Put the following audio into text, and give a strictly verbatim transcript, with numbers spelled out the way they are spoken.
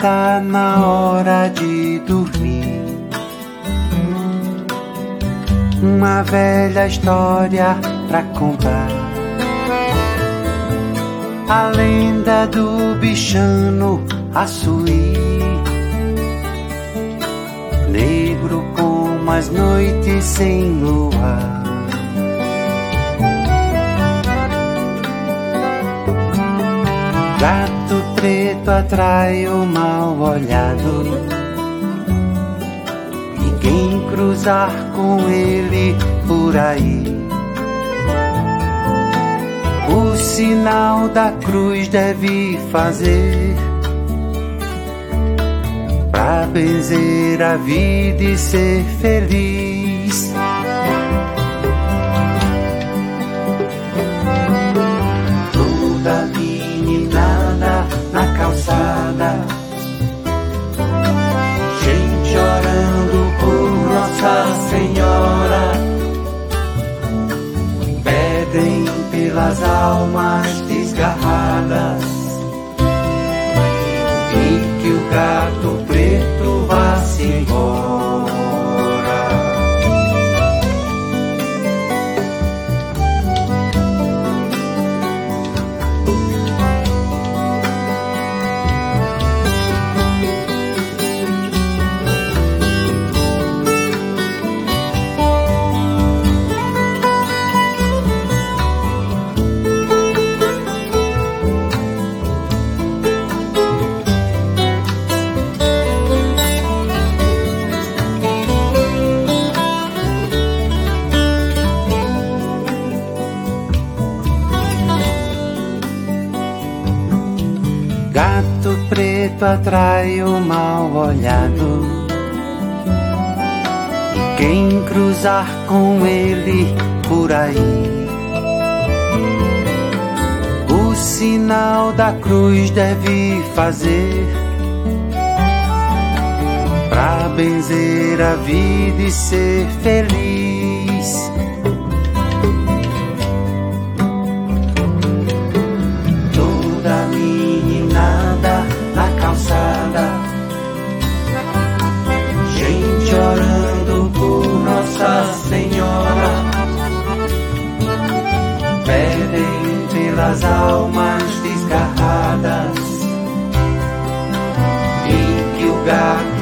tá na hora de dormir. Uma velha história pra contar, a lenda do bichano Açuí, negro como as noites sem luar. Gato preto atrai o mal olhado, e quem cruzar com ele por aí, o sinal da cruz deve fazer, pra benzer a vida e ser feliz. Toda meninada na calçada, gente orando por Nossa Senhora, pedem pelas almas desgarradas, e que o gato preto vá-se embora. Gato preto atrai o mal olhado, e quem cruzar com ele por aí, o sinal da cruz deve fazer, pra benzer a vida e ser feliz. Toda meninada na calçada, gente orando por Nossa Senhora, pedem pelas almas desgarradas, e que o gato